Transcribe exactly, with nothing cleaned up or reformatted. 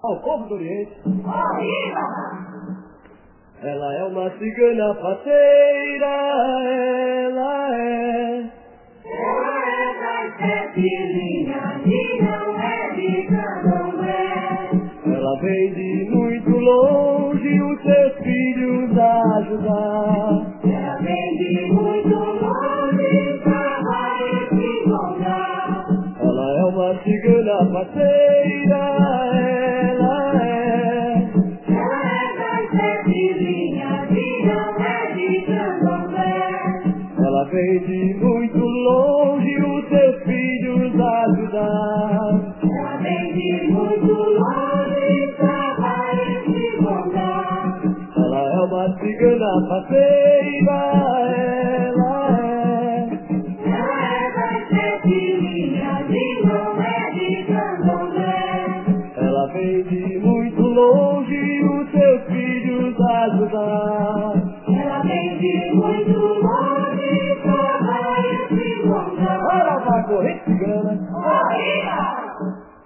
ao povo do Oriente. Ela é uma cigana faceira, ela é. Ela é das sete linhas e não é de candomblé. Ela vem de muito longe os seus filhos ajudar. Ela vem de muito longe pra esse lugar. Ela é uma cigana faceira, ela é. Ela é das sete linhas e não é de candomblé. Ela vem de muito longe os seus filhos ajudar. Ela vem de muito longe pra esse lugar. Ela é uma cigana faceira, ela é. Ela é das sete linhas e não é de candomblé. Ela vem de muito longe os seus filhos ajudar. Ela vem de muito longe pra esse lugar. Ela vai correr cigana. Corrida!